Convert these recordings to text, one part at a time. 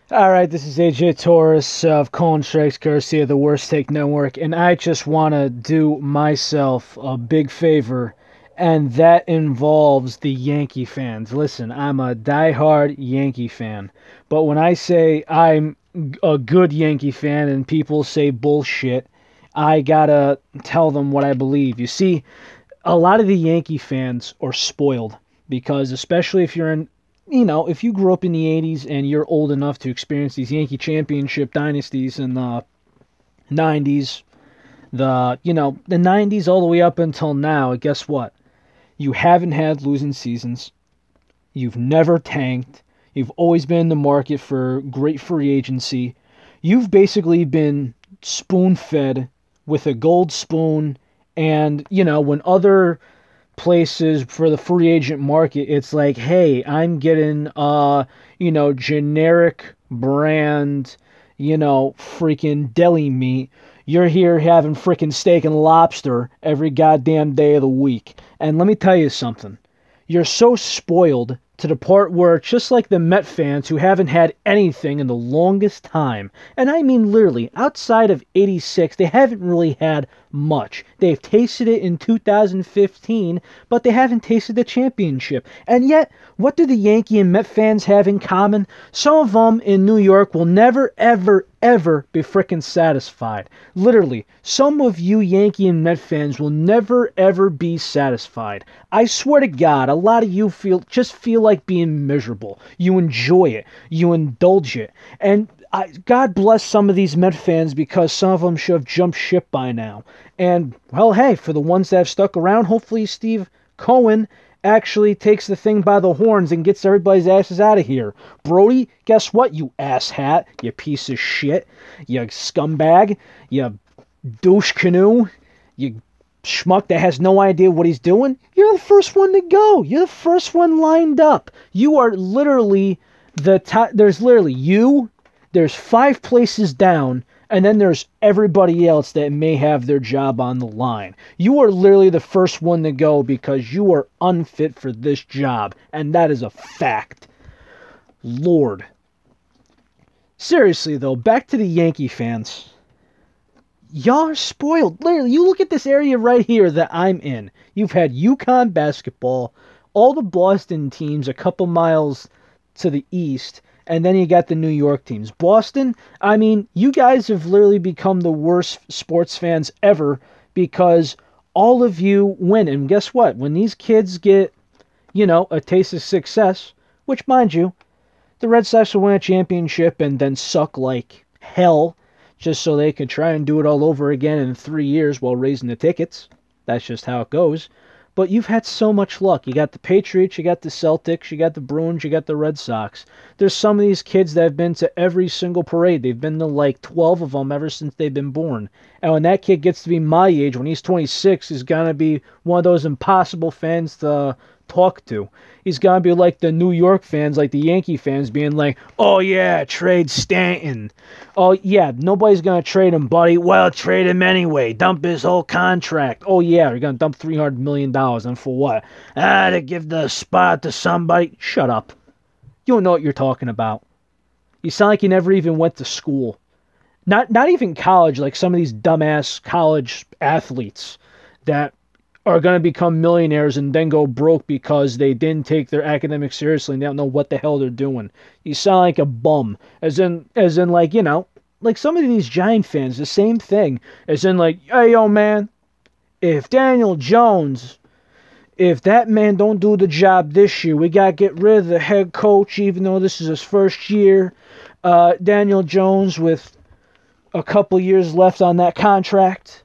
All right, this is AJ Torres of Colin Strikes, courtesy of the Worst Take Network, and I just want to do myself a big favor, and that involves the Yankee fans. Listen, I'm a diehard Yankee fan, but when I say I'm a good Yankee fan and people say bullshit, I gotta tell them what I believe. You see, a lot of the Yankee fans are spoiled because, especially if you're in, if you grew up in the 80s and you're old enough to experience these Yankee championship dynasties in the 90s, the 90s all the way up until now, guess what? You haven't had losing seasons. You've never tanked. You've always been in the market for great free agency. You've basically been spoon fed with a gold spoon. And, when other places for the free agent market, it's like, hey, I'm getting, generic brand, freaking deli meat. You're here having freaking steak and lobster every goddamn day of the week. And let me tell you something. You're so spoiled to the part where, just like the Met fans who haven't had anything in the longest time, and I mean literally, outside of 86, they haven't really had much. They've tasted it in 2015, but they haven't tasted the championship. And yet, what do the Yankee and Met fans have in common? Some of them in New York will never, ever, ever be frickin' satisfied. Literally, some of you Yankee and Met fans will never, ever be satisfied. I swear to God, a lot of you feel like being miserable. You enjoy it. You indulge it. And God bless some of these Met fans because some of them should have jumped ship by now. And, well, hey, for the ones that have stuck around, hopefully Steve Cohen actually takes the thing by the horns and gets everybody's asses out of here. Brody, guess what, you asshat, you piece of shit, you scumbag, you douche canoe, you schmuck that has no idea what he's doing. You're the first one to go. You're the first one lined up. You are literally the top. There's literally you. There's 5 places down, and then there's everybody else that may have their job on the line. You are literally the first one to go because you are unfit for this job, and that is a fact. Lord. Seriously, though, back to the Yankee fans. Y'all are spoiled. Literally, you look at this area right here that I'm in. You've had UConn basketball, all the Boston teams a couple miles to the east, and then you got the New York teams. Boston, I mean, you guys have literally become the worst sports fans ever because all of you win. And guess what? When these kids get, a taste of success, which, mind you, the Red Sox will win a championship and then suck like hell just so they can try and do it all over again in 3 years while raising the tickets. That's just how it goes. But you've had so much luck. You got the Patriots, you got the Celtics, you got the Bruins, you got the Red Sox. There's some of these kids that have been to every single parade. They've been to like 12 of them ever since they've been born. And when that kid gets to be my age, when he's 26, he's going to be one of those impossible fans to talk to. He's going to be like the New York fans, like the Yankee fans, being like, oh yeah, trade Stanton. Oh yeah, nobody's going to trade him, buddy. Well, trade him anyway. Dump his whole contract. Oh yeah, you're going to dump $300 million. And for what? To give the spot to somebody. Shut up. You don't know what you're talking about. You sound like you never even went to school. Not even college, like some of these dumbass college athletes that are going to become millionaires and then go broke because they didn't take their academics seriously and they don't know what the hell they're doing. You sound like a bum. As in like, like some of these Giant fans, the same thing. As in like, hey, yo, man, if Daniel Jones, if that man don't do the job this year, we got to get rid of the head coach, even though this is his first year. Daniel Jones with a couple years left on that contract.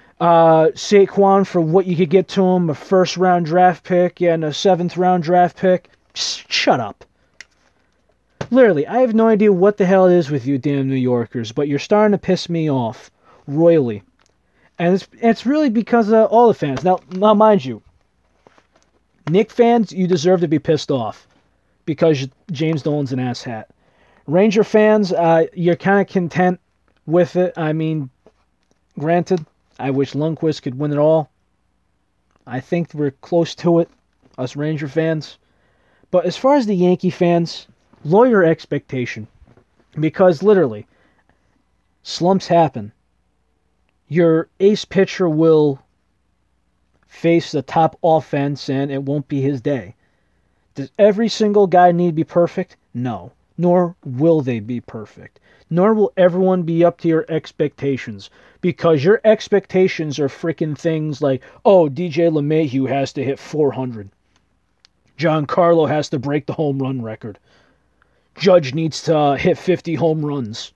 Saquon for what you could get to him, a first-round draft pick and a 7th-round draft pick. Shut up. Literally, I have no idea what the hell it is with you damn New Yorkers, but you're starting to piss me off royally. And it's really because of all the fans. Now, mind you, Knick fans, you deserve to be pissed off because James Dolan's an asshat. Ranger fans, you're kind of content with it. I mean, granted, I wish Lundqvist could win it all. I think we're close to it, us Ranger fans. But as far as the Yankee fans, lower your expectation. Because literally, slumps happen. Your ace pitcher will face the top offense and it won't be his day. Does every single guy need to be perfect? No. Nor will they be perfect. Nor will everyone be up to your expectations. Because your expectations are freaking things like, oh, DJ LeMahieu has to hit 400. Giancarlo has to break the home run record. Judge needs to hit 50 home runs.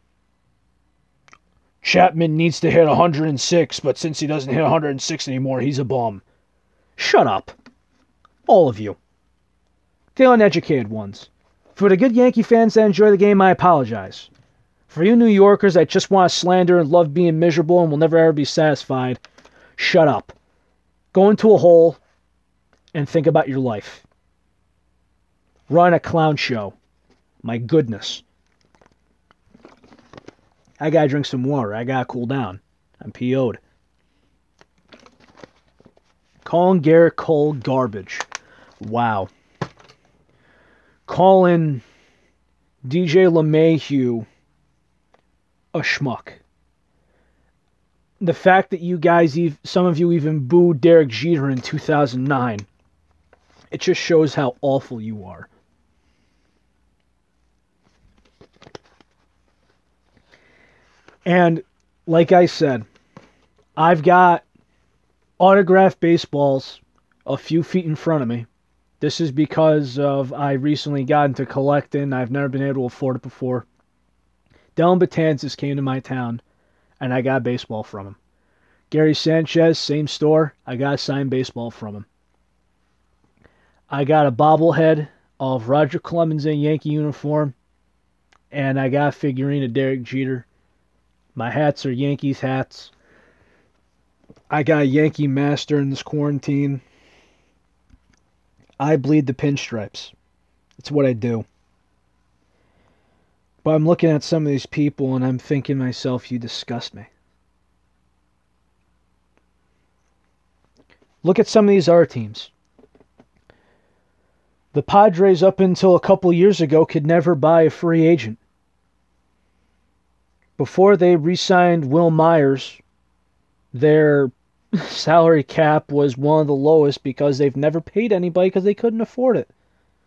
Chapman needs to hit 106, but since he doesn't hit 106 anymore, he's a bum. Shut up. All of you. The uneducated ones. For the good Yankee fans that enjoy the game, I apologize. For you New Yorkers that just want to slander and love being miserable and will never ever be satisfied, shut up. Go into a hole and think about your life. Run a clown show. My goodness. I gotta drink some water. I gotta cool down. I'm PO'd. Calling Garrett Cole garbage. Wow. Calling DJ LeMahieu a schmuck. The fact that you guys, some of you even booed Derek Jeter in 2009, it just shows how awful you are. And like I said, I've got autographed baseballs a few feet in front of me. This is because I recently got into collecting. I've never been able to afford it before. Dellin Betances came to my town, and I got a baseball from him. Gary Sanchez, same store. I got a signed baseball from him. I got a bobblehead of Roger Clemens in Yankee uniform, and I got a figurine of Derek Jeter. My hats are Yankees hats. I got a Yankee master in this quarantine. I bleed the pinstripes. It's what I do. But I'm looking at some of these people and I'm thinking to myself, you disgust me. Look at some of these other teams. The Padres, up until a couple years ago, could never buy a free agent. Before they re-signed Will Myers, their salary cap was one of the lowest because they've never paid anybody because they couldn't afford it.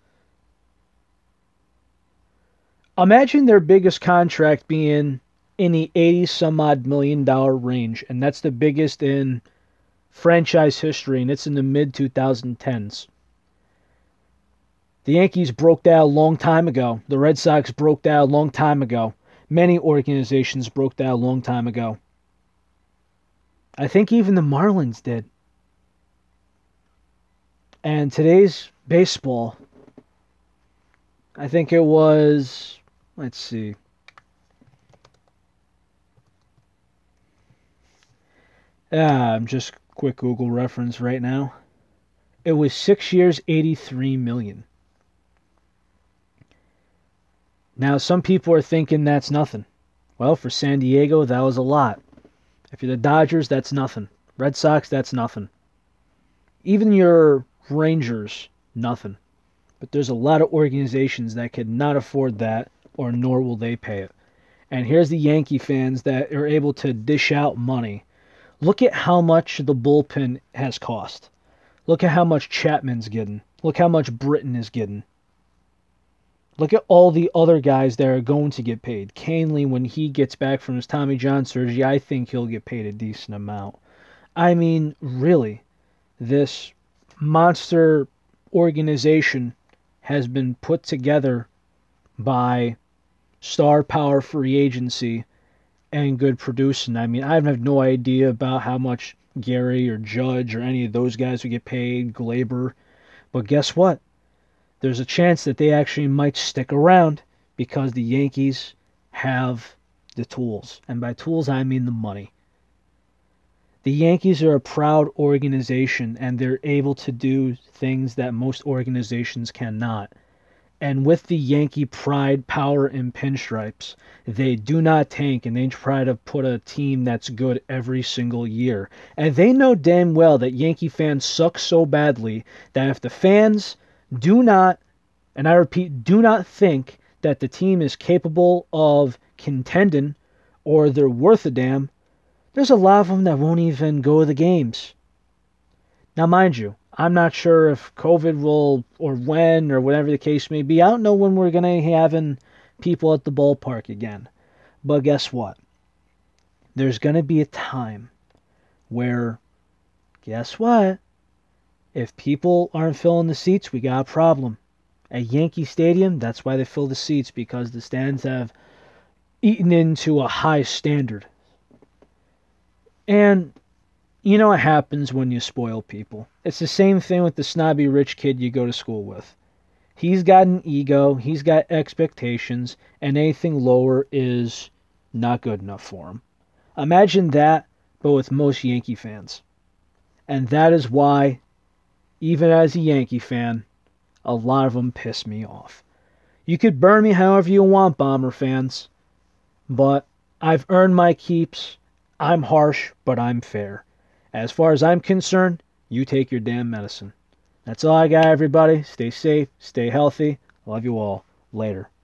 Imagine their biggest contract being in the 80-some-odd million dollar range, and that's the biggest in franchise history, and it's in the mid-2010s. The Yankees broke that a long time ago. The Red Sox broke that a long time ago. Many organizations broke that a long time ago. I think even the Marlins did. And today's baseball, I think it was, let's see. I'm just quick Google reference right now. It was 6 years, $83 million. Now, some people are thinking that's nothing. Well, for San Diego, that was a lot. If you're the Dodgers, that's nothing. Red Sox, that's nothing. Even your Rangers, nothing. But there's a lot of organizations that could not afford that, or nor will they pay it. And here's the Yankee fans that are able to dish out money. Look at how much the bullpen has cost. Look at how much Chapman's getting. Look how much Britton is getting. Look at all the other guys that are going to get paid. Canely, when he gets back from his Tommy John surgery, I think he'll get paid a decent amount. I mean, really, this monster organization has been put together by star power free agency and good producing. I mean, I have no idea about how much Gary or Judge or any of those guys would get paid, Glaber. But guess what? There's a chance that they actually might stick around because the Yankees have the tools. And by tools, I mean the money. The Yankees are a proud organization, and they're able to do things that most organizations cannot. And with the Yankee pride, power, and pinstripes, they do not tank, and they try to put a team that's good every single year. And they know damn well that Yankee fans suck so badly that if the fans do not, and I repeat, do not think that the team is capable of contending or they're worth a damn, there's a lot of them that won't even go to the games. Now, mind you, I'm not sure if COVID will, or when, or whatever the case may be. I don't know when we're going to having people at the ballpark again. But guess what? There's going to be a time where, guess what? If people aren't filling the seats, we got a problem. At Yankee Stadium, that's why they fill the seats, because the stands have eaten into a high standard. And you know what happens when you spoil people. It's the same thing with the snobby rich kid you go to school with. He's got an ego, he's got expectations, and anything lower is not good enough for him. Imagine that, but with most Yankee fans. And that is why, even as a Yankee fan, a lot of them piss me off. You could burn me however you want, Bomber fans, but I've earned my keeps. I'm harsh, but I'm fair. As far as I'm concerned, you take your damn medicine. That's all I got, everybody. Stay safe, stay healthy. Love you all. Later.